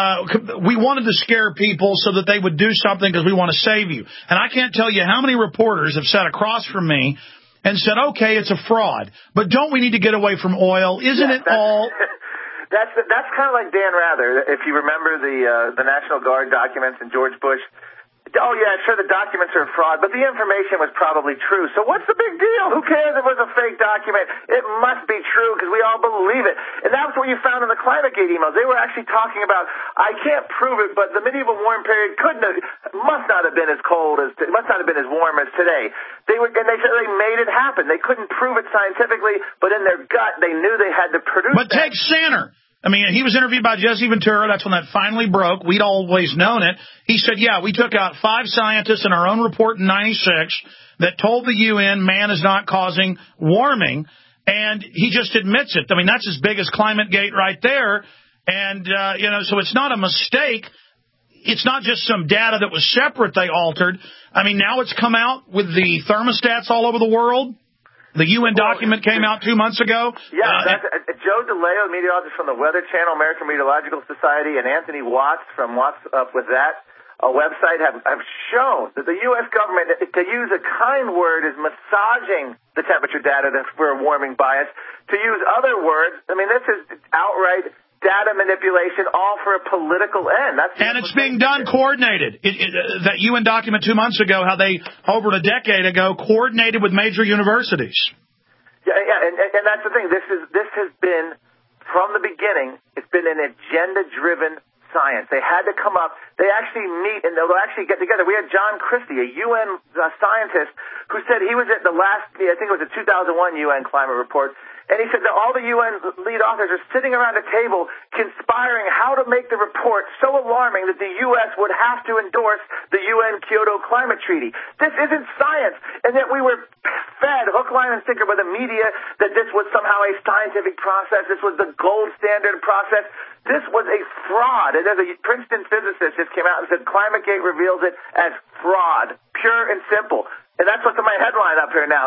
We wanted to scare people so that they would do something because we want to save you. And I can't tell you how many reporters have sat across from me and said, okay, it's a fraud, but don't we need to get away from oil? Isn't it all... That's kind of like Dan Rather. If you remember the National Guard documents and George Bush... Oh, yeah, sure, the documents are a fraud, but the information was probably true. So what's the big deal? Who cares if it was a fake document? It must be true because we all believe it. And that was what you found in the ClimateGate emails. They were actually talking about, I can't prove it, but the medieval warm period must not have been as warm as today. They said they made it happen. They couldn't prove it scientifically, but in their gut, they knew they had to produce But take Santer. I mean, he was interviewed by Jesse Ventura. That's when that finally broke. We'd always known it. He said, yeah, we took out 5 scientists in our own report in 96 that told the UN man is not causing warming, and he just admits it. I mean, that's as big as ClimateGate right there. And, so it's not a mistake. It's not just some data that was separate they altered. I mean, now it's come out with the thermostats all over the world. The UN document came out 2 months ago. Yeah, Joe DeLeo, meteorologist from the Weather Channel, American Meteorological Society, and Anthony Watts from Watts Up With That website have shown that the U.S. government, to use a kind word, is massaging the temperature data for a warming bias. To use other words, I mean, this is outright data manipulation, all for a political end. And it's being done coordinated. That UN document 2 months ago, how they, over a decade ago, coordinated with major universities. Yeah, and that's the thing. This has been, from the beginning, it's been an agenda-driven science. They had to come up. They actually meet, and they'll actually get together. We had John Christie, a UN scientist, who said he was at the last, I think it was the 2001 UN climate report, and he said that all the UN lead authors are sitting around a table conspiring how to make the report so alarming that the U.S. would have to endorse the UN Kyoto Climate Treaty. This isn't science. And yet we were fed hook, line, and sinker by the media that this was somehow a scientific process. This was the gold standard process. This was a fraud. And there's a Princeton physicist just came out and said ClimateGate reveals it as fraud, pure and simple. And that's what's in my headline up here now. It's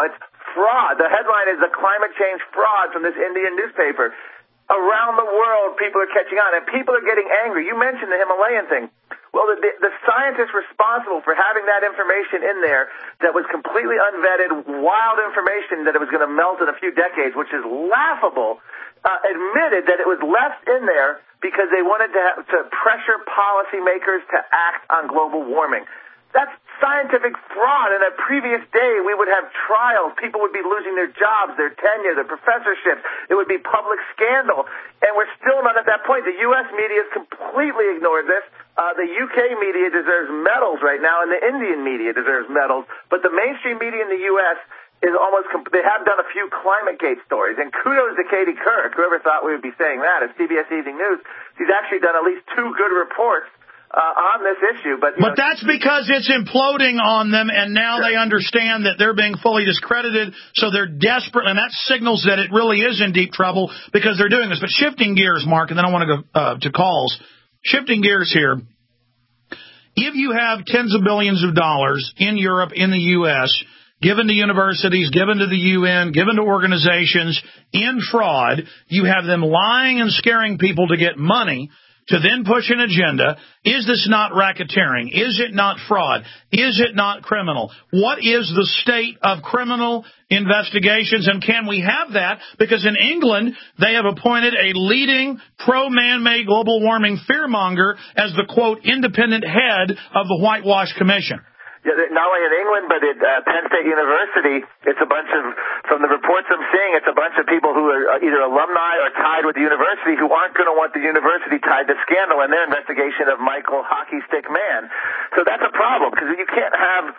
fraud. The headline is the climate change fraud from this Indian newspaper. Around the world, people are catching on, and people are getting angry. You mentioned the Himalayan thing. Well, the scientists responsible for having that information in there that was completely unvetted, wild information that it was going to melt in a few decades, which is laughable, admitted that it was left in there because they wanted to pressure policymakers to act on global warming. That's scientific fraud. In a previous day, we would have trials. People would be losing their jobs, their tenure, their professorships. It would be public scandal. And we're still not at that point. The U.S. media has completely ignored this. The UK media deserves medals right now, and the Indian media deserves medals. But the mainstream media in the U.S. is almost they have done a few ClimateGate stories. And kudos to Katie Couric, whoever thought we would be saying that, at CBS Evening News. She's actually done at least 2 good reports on this issue. But that's because it's imploding on them, and now they understand that they're being fully discredited, so they're desperate, and that signals that it really is in deep trouble because they're doing this. But shifting gears, Mark, and then I want to go to calls. Shifting gears here. If you have tens of billions of dollars in Europe, in the U.S., given to universities, given to the UN, given to organizations in fraud, you have them lying and scaring people to get money to then push an agenda. Is this not racketeering? Is it not fraud? Is it not criminal? What is the state of criminal investigations, and can we have that? Because in England, they have appointed a leading pro-man-made global warming fearmonger as the, quote, independent head of the Whitewash Commission. Yeah, not only in England, but at Penn State University, it's a bunch of, from the reports I'm seeing, it's a bunch of people who are either alumni or tied with the university who aren't going to want the university tied to scandal in their investigation of Michael Hockey Stick Mann. So that's a problem, because you can't have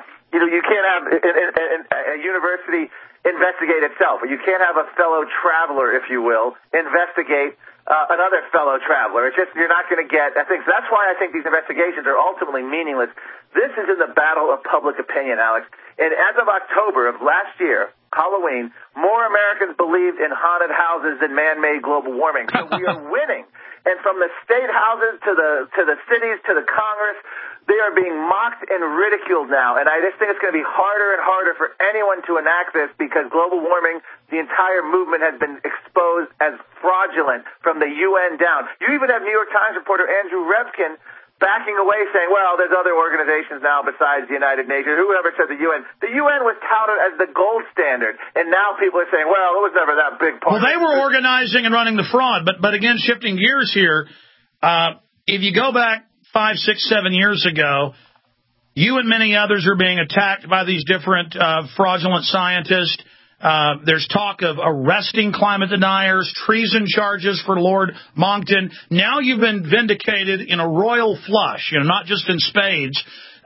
a university investigate itself, or you can't have a fellow traveler, if you will, investigate another fellow traveler. It's just, you're not going to get, that's why I think these investigations are ultimately meaningless. This is in the battle of public opinion, Alex. And as of October of last year, Halloween, more Americans believed in haunted houses than man-made global warming. So we are winning. And from the state houses to the cities to the Congress, they are being mocked and ridiculed now. And I just think it's going to be harder and harder for anyone to enact this because global warming, the entire movement has been exposed as fraudulent from the UN down. You even have New York Times reporter Andrew Revkin backing away, saying, well, there's other organizations now besides the United Nations. Whoever said the UN? The UN was touted as the gold standard, and now people are saying, well, it was never that big part. Well, they were organizing and running the fraud, but again, shifting gears here, if you go back 5, 6, 7 years ago, you and many others are being attacked by these different fraudulent scientists. There's talk of arresting climate deniers, treason charges for Lord Monckton. Now you've been vindicated in a royal flush, not just in spades.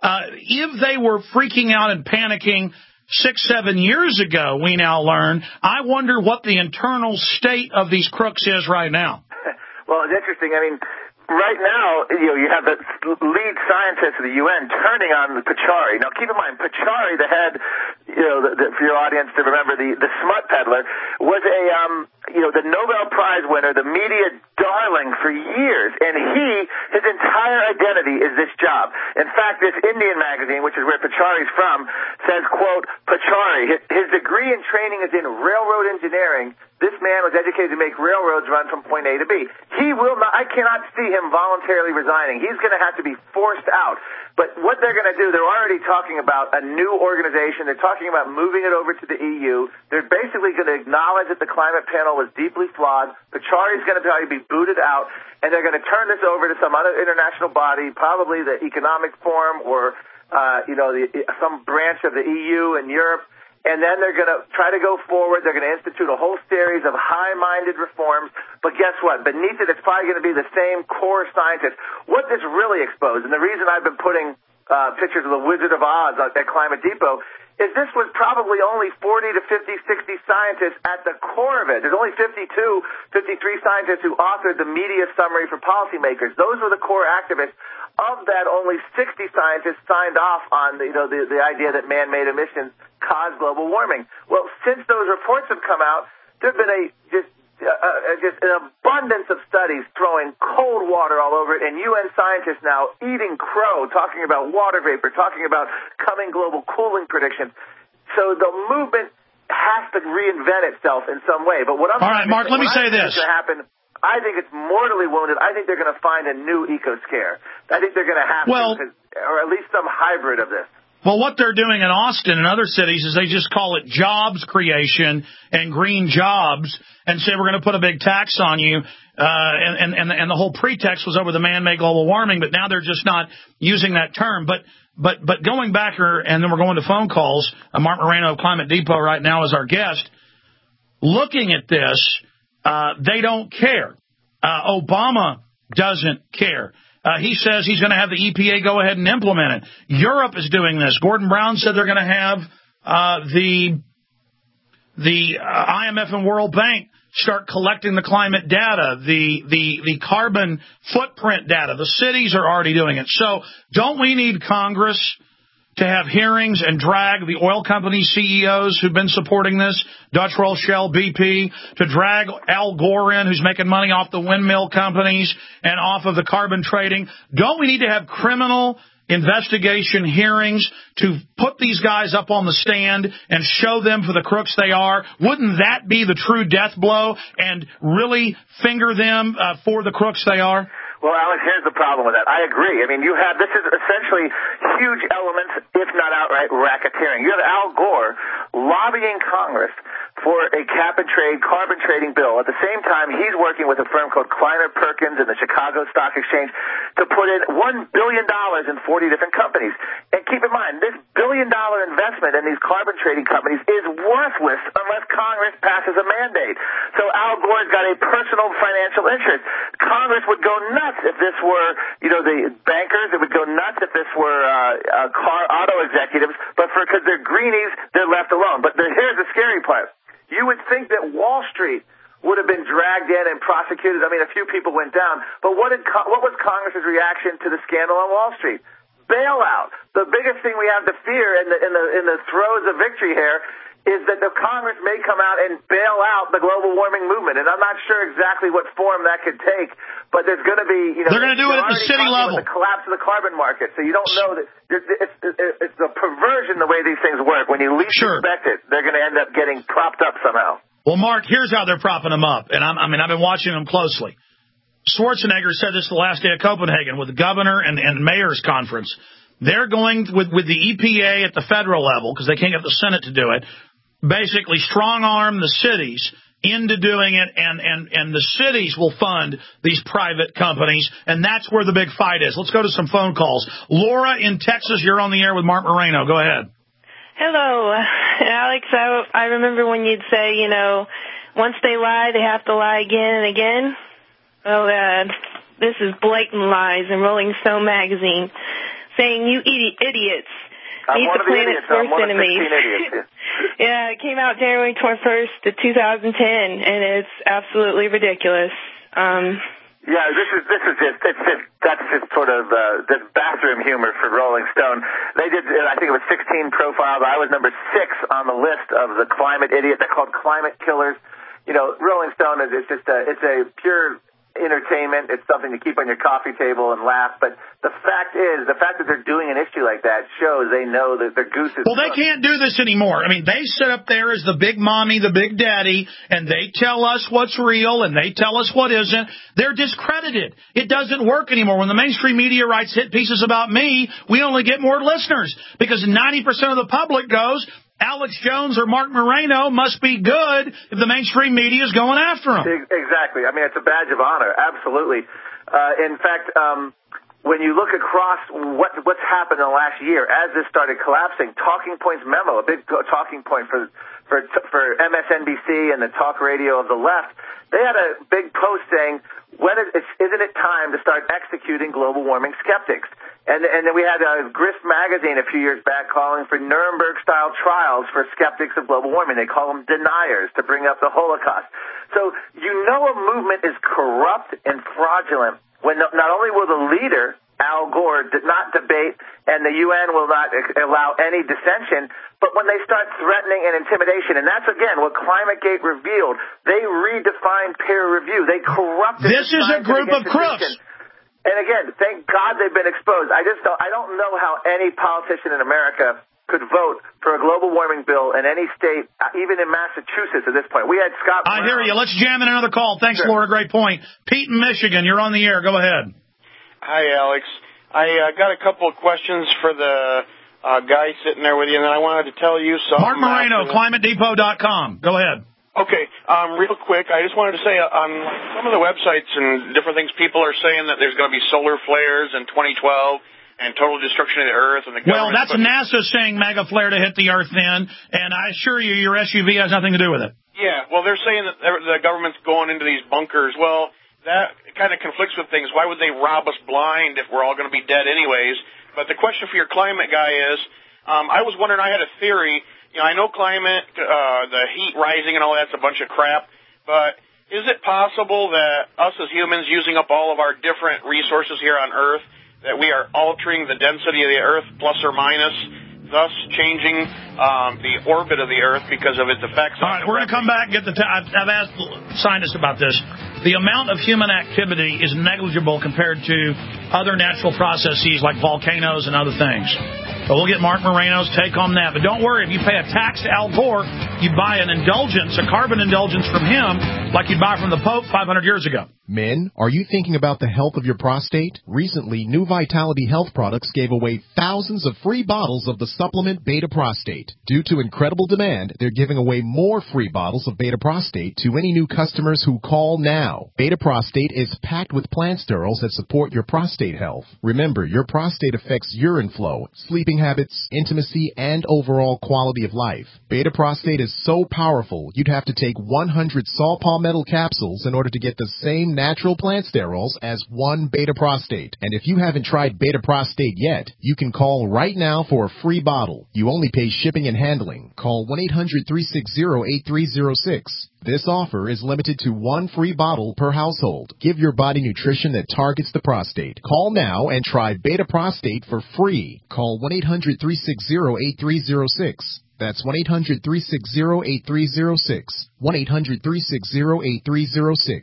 If they were freaking out and panicking 6, 7 years ago, we now learn, I wonder what the internal state of these crooks is right now. Well, it's interesting. I mean, right now, you have the lead scientist of the UN turning on Pachauri. Now, keep in mind, Pachauri, the head, for your audience to remember, the smut peddler, was the Nobel Prize winner, the media darling for years, and his entire identity is this job. In fact, this Indian magazine, which is where Pachauri's from, says, quote, Pachauri, his degree and training is in railroad engineering. This man was educated to make railroads run from point A to B. I cannot see him voluntarily resigning. He's going to have to be forced out. But what they're going to do, they're already talking about a new organization. They're talking about moving it over to the EU. They're basically going to acknowledge that the climate panel was deeply flawed. Pachauri's going to probably be booted out, and they're going to turn this over to some other international body, probably the Economic Forum or some branch of the EU and Europe. And then they're going to try to go forward. They're going to institute a whole series of high-minded reforms. But guess what? Beneath it, it's probably going to be the same core scientists. What this really exposed, and the reason I've been putting pictures of the Wizard of Oz at Climate Depot, is this was probably only 40 to 50, 60 scientists at the core of it. There's only 52, 53 scientists who authored the media summary for policymakers. Those were the core activists. Of that, only 60 scientists signed off on the idea that man-made emissions cause global warming. Well, since those reports have come out, there's been just an abundance of studies throwing cold water all over it, and UN scientists now eating crow, talking about water vapor, talking about coming global cooling predictions. So the movement has to reinvent itself in some way. But what I'm all right, Mark, let me say this. Going to happen, I think it's mortally wounded. I think they're going to find a new eco-scare. I think they're going to have to, or at least some hybrid of this. Well, what they're doing in Austin and other cities is they just call it jobs creation and green jobs and say we're going to put a big tax on you. And the whole pretext was over the man-made global warming, but now they're just not using that term. But going back here, and then we're going to phone calls. Mark Moreno of Climate Depot right now is our guest. Looking at this, they don't care. Obama doesn't care. He says he's going to have the EPA go ahead and implement it. Europe is doing this. Gordon Brown said they're going to have the IMF and World Bank start collecting the climate data, the carbon footprint data. The cities are already doing it. So don't we need Congress to have hearings and drag the oil company CEOs who've been supporting this, Dutch Roll, Shell, BP, to drag Al Gore in, who's making money off the windmill companies and off of the carbon trading? Don't we need to have criminal investigation hearings to put these guys up on the stand and show them for the crooks they are? Wouldn't that be the true death blow and really finger them for the crooks they are? Well, Alex, here's the problem with that. I agree. I mean, this is essentially huge elements, if not outright racketeering. You have Al Gore lobbying Congress for a cap-and-trade carbon trading bill. At the same time, he's working with a firm called Kleiner Perkins and the Chicago Stock Exchange to put in $1 billion in 40 different companies. And keep in mind, this billion-dollar investment in these carbon trading companies is worthless unless Congress passes a mandate. So Al Gore's got a personal financial interest. Congress would go nuts if this were, the bankers. It would go nuts if this were auto executives. But because they're greenies, they're left alone. But here's the scary part. You would think that Wall Street would have been dragged in and prosecuted. I mean, a few people went down. But what was Congress's reaction to the scandal on Wall Street? Bailout. The biggest thing we have to fear in the throes of victory here is that the Congress may come out and bail out the global warming movement. And I'm not sure exactly what form that could take, but there's going to be, they're going to do it at the city level. The collapse of the carbon market. So you don't know that it's a perversion the way these things work. When you least expect it, they're going to end up getting propped up somehow. Well, Mark, here's how they're propping them up. And I've been watching them closely. Schwarzenegger said this the last day of Copenhagen with the governor and mayor's conference. They're going with the EPA at the federal level because they can't get the Senate to do it. Basically strong-arm the cities into doing it, and the cities will fund these private companies, and that's where the big fight is. Let's go to some phone calls. Laura in Texas, you're on the air with Mark Moreno. Go ahead. Hello, Alex. I remember when you'd say, once they lie, they have to lie again and again. Well, this is blatant lies in Rolling Stone magazine saying, you idiots. Meet the planet's worst enemies. Yeah, it came out January 21st of 2010, and it's absolutely ridiculous. Yeah, that's just sort of this bathroom humor for Rolling Stone. They did, I think it was 16 profiles. I was number 6 on the list of the climate idiot. They're called climate killers. Rolling Stone it's a pure entertainment. It's something to keep on your coffee table and laugh. But the fact that they're doing an issue like that shows they know that their goose is... Well, they can't do this anymore. I mean, they sit up there as the big mommy, the big daddy, and they tell us what's real and they tell us what isn't. They're discredited. It doesn't work anymore. When the mainstream media writes hit pieces about me, we only get more listeners because 90% of the public goes, Alex Jones or Mark Moreno must be good if the mainstream media is going after them. Exactly. I mean, it's a badge of honor. Absolutely. In fact, when you look across what's happened in the last year, as this started collapsing, Talking Point's memo, a big talking point for MSNBC and the talk radio of the left, they had a big post saying, isn't it time to start executing global warming skeptics? And then we had Grist magazine a few years back calling for Nuremberg-style trials for skeptics of global warming. They call them deniers to bring up the Holocaust. So a movement is corrupt and fraudulent when not only will the leader, Al Gore, not debate and the UN will not allow any dissension, but when they start threatening and intimidation, and that's, again, what ClimateGate revealed. They redefined peer review. They corrupted This is a group of crooks. And again, thank God they've been exposed. I don't know how any politician in America could vote for a global warming bill in any state, even in Massachusetts at this point. We had Scott Brown. I hear you. Let's jam in another call. Thanks, sure. Laura. Great point. Pete in Michigan, you're on the air. Go ahead. Hi, Alex. I got a couple of questions for the guy sitting there with you, and then I wanted to tell you something. Mark Moreno, ClimateDepot.com. Go ahead. Okay, real quick, I just wanted to say on some of the websites and different things, people are saying that there's going to be solar flares in 2012 and total destruction of the Earth. And the well, that's NASA saying mega flare to hit the Earth then, and I assure you your SUV has nothing to do with it. Yeah, well, they're saying that the government's going into these bunkers. Well, that kind of conflicts with things. Why would they rob us blind if we're all going to be dead anyways? But the question for your climate guy is, I was wondering, I had a theory. You know, I know climate, the heat rising and all that's a bunch of crap, but is it possible that us as humans using up all of our different resources here on Earth, that we are altering the density of the Earth plus or minus, thus changing the orbit of the Earth because of its effects? All right, we're going to come back and get the I've asked scientists about this. The amount of human activity is negligible compared to other natural processes like volcanoes and other things. But we'll get Mark Moreno's take on that. But don't worry, if you pay a tax to Al Gore, you buy an indulgence, a carbon indulgence from him, like you'd buy from the Pope 500 years ago. Men, are you thinking about the health of your prostate? Recently, New Vitality Health Products gave away thousands of free bottles of the supplement Beta Prostate. Due to incredible demand, they're giving away more free bottles of Beta Prostate to any new customers who call now. Beta Prostate is packed with plant sterols that support your prostate health. Remember, your prostate affects urine flow, sleeping habits, intimacy, and overall quality of life. Beta Prostate is so powerful, you'd have to take 100 saw palmetto capsules in order to get the same natural plant sterols as one Beta Prostate. And if you haven't tried Beta Prostate yet, you can call right now for a free bottle. You only pay shipping and handling. Call 1-800-360-8306. This offer is limited to one free bottle per household. Give your body nutrition that targets the prostate. Call now and try Beta Prostate for free. Call 1-800-360-8306. That's 1-800-360-8306. 1-800-360-8306.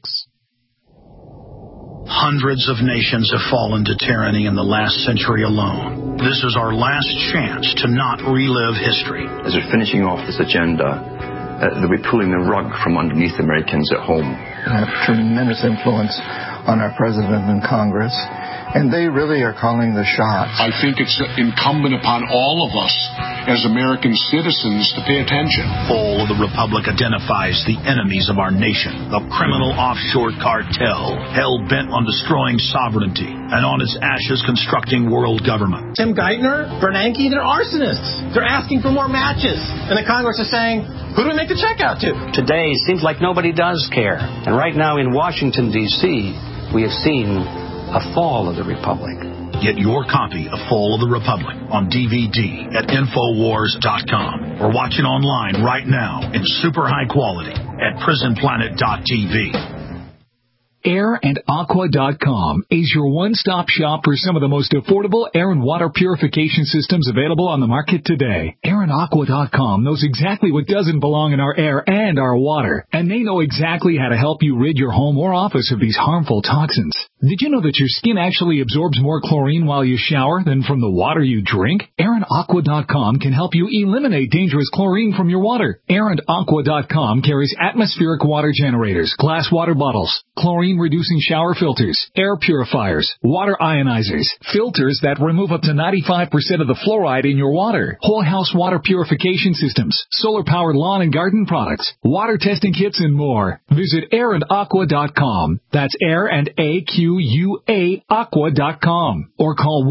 Hundreds of nations have fallen to tyranny in the last century alone. This is our last chance to not relive history. As we're finishing off this agenda, they'll be pulling the rug from underneath Americans at home. Have tremendous influence on our president and Congress, and they really are calling the shots. I think it's incumbent upon all of us as American citizens to pay attention. Fall of the Republic identifies the enemies of our nation, the criminal offshore cartel, hell-bent on destroying sovereignty, and on its ashes constructing world government. Tim Geithner, Bernanke, they're arsonists. They're asking for more matches. And the Congress is saying, who do we make the check out to? Today, it seems like nobody does care. And right now in Washington, D.C., we have seen a fall of the Republic. Get your copy of Fall of the Republic on DVD at Infowars.com or watch it online right now in super high quality at PrisonPlanet.tv. AirandAqua.com is your one-stop shop for some of the most affordable air and water purification systems available on the market today. AirandAqua.com knows exactly what doesn't belong in our air and our water, and they know exactly how to help you rid your home or office of these harmful toxins. Did you know that your skin actually absorbs more chlorine while you shower than from the water you drink? AirandAqua.com can help you eliminate dangerous chlorine from your water. AirandAqua.com carries atmospheric water generators, glass water bottles, chlorine-reducing shower filters, air purifiers, water ionizers, filters that remove up to 95% of the fluoride in your water, whole house water purification systems, solar-powered lawn and garden products, water testing kits, and more. Visit AirandAqua.com. That's Air and AQUA Aqua.com. Or call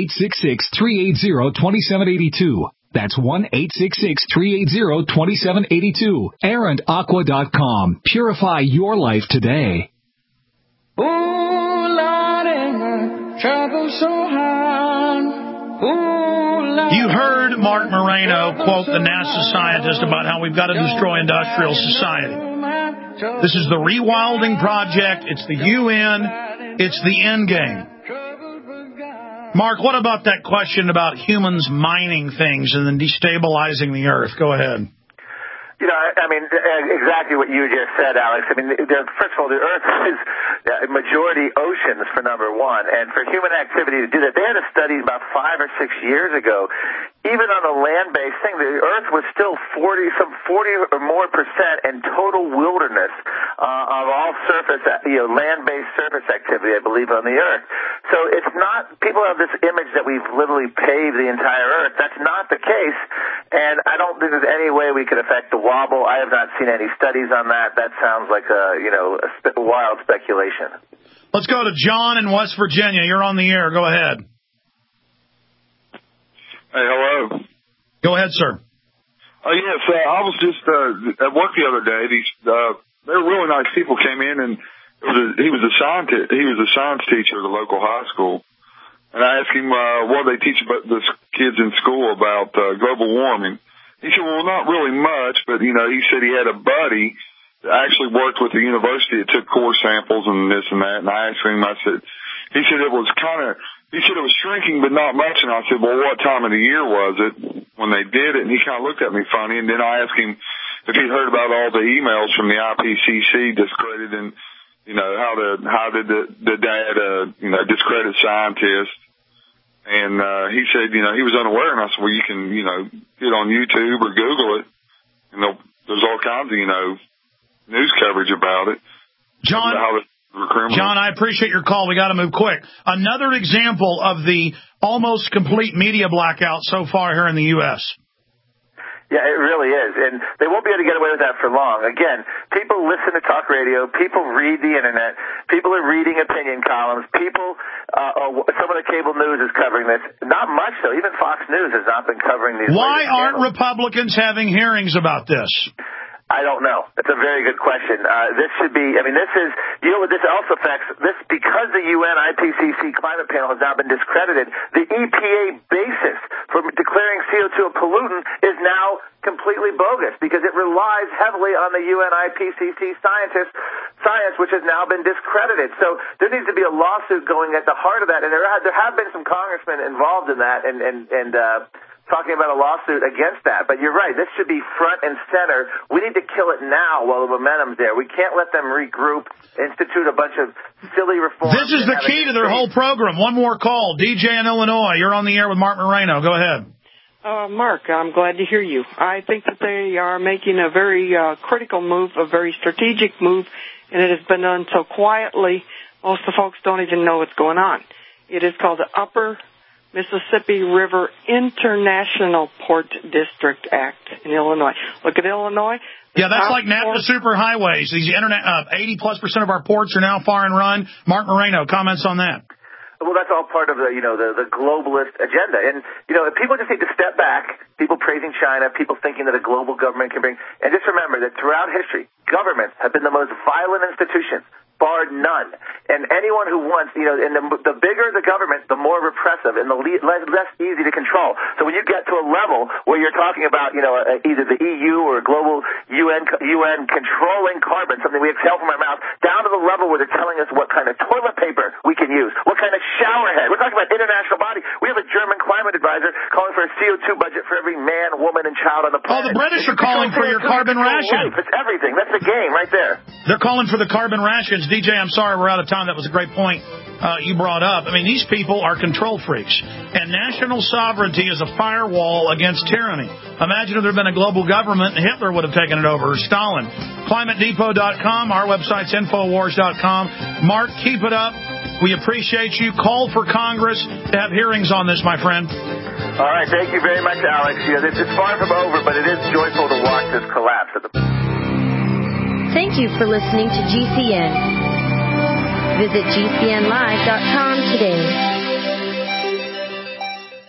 1-866-380-2782. That's 1-866-380-2782. AirandAqua.com. Purify your life today. Ooh, Lord, trouble so hard. Ooh, Lord. You heard Mark Moreno quote the NASA scientist about how we've got to destroy industrial society. This is the Rewilding Project. It's the UN. It's the end game. Mark, what about that question about humans mining things and then destabilizing the earth? Go ahead. I mean, exactly what you just said, Alex. I mean, first of all, the Earth is majority oceans, for number one, and for human activity to do that, they had a study about 5 or 6 years ago. Even on a land-based thing, the Earth was still 40 or more percent in total wilderness of all surface, land-based surface activity, I believe, on the Earth. So it's not, people have this image that we've literally paved the entire Earth. That's not the case, and I don't think there's any way we could affect the wobble. I have not seen any studies on that. That sounds like a wild speculation. Let's go to John in West Virginia. You're on the air. Go ahead. Hey, hello. Go ahead, sir. Yes, I was just at work the other day. They were really nice people came in, and he was a science teacher at the local high school. And I asked him what they teach about the kids in school about global warming. He said, well, not really much, but, he said he had a buddy that actually worked with the university that took core samples and this and that. And I asked him, he said it was shrinking, but not much. And I said, well, what time of the year was it when they did it? And he kind of looked at me funny. And then I asked him if he'd heard about all the emails from the IPCC discrediting, how did the data, discredit scientists. And he said, he was unaware. And I said, well, you can, get on YouTube or Google it. And there's all kinds of, news coverage about it. John, I appreciate your call. We got to move quick. Another example of the almost complete media blackout so far here in the U.S. Yeah, it really is. And they won't be able to get away with that for long. Again, people listen to talk radio. People read the Internet. People are reading opinion columns. Some of the cable news is covering this. Not much, though. Even Fox News has not been covering these. Why aren't Republicans having hearings about this? I don't know. That's a very good question. This should be, this is, what this also affects, because the UN IPCC climate panel has now been discredited, the EPA basis for declaring CO2 a pollutant is now completely bogus because it relies heavily on the UN IPCC science, which has now been discredited. So there needs to be a lawsuit going at the heart of that, and there have been some congressmen involved in that, and talking about a lawsuit against that. But you're right. This should be front and center. We need to kill it now while the momentum's there. We can't let them regroup, institute a bunch of silly reforms. This is the key to their whole program. One more call. DJ in Illinois. You're on the air with Mark Moreno. Go ahead. Mark, I'm glad to hear you. I think that they are making a very critical move, a very strategic move, and it has been done so quietly, most of the folks don't even know what's going on. It is called the Upper Mississippi River International Port District Act in Illinois. Look at Illinois. Yeah, that's like NAFTA superhighways. These 80+% of our ports are now foreign run. Mark Moreno, comments on that. Well, that's all part of the globalist agenda. And, people just need to step back, people praising China, people thinking that a global government can bring, and just remember that throughout history, governments have been the most violent institutions, bar none. And anyone who wants, and the bigger the government, the more repressive and the less easy to control. So when you get to a level where you're talking about, either the EU or global UN controlling carbon, something we exhale from our mouth, down to the level where they're telling us what kind of toilet paper we can use, what kind of shower head. We're talking about international body. We have a German climate advisor calling for a CO2 budget for every man, woman, and child on the planet. Oh, the British are calling for your carbon ration. It's everything. That's the game right there. They're calling for the carbon rations. DJ, I'm sorry we're out of time. That was a great point you brought up. These people are control freaks, and national sovereignty is a firewall against tyranny. Imagine if there had been a global government and Hitler would have taken it over, or Stalin. ClimateDepot.com. Our website's Infowars.com. Mark, keep it up. We appreciate you. Call for Congress to have hearings on this, my friend. All right. Thank you very much, Alex. It's far from over, but it is joyful to watch this collapse. Thank you for listening to GCN. Visit GCNlive.com today.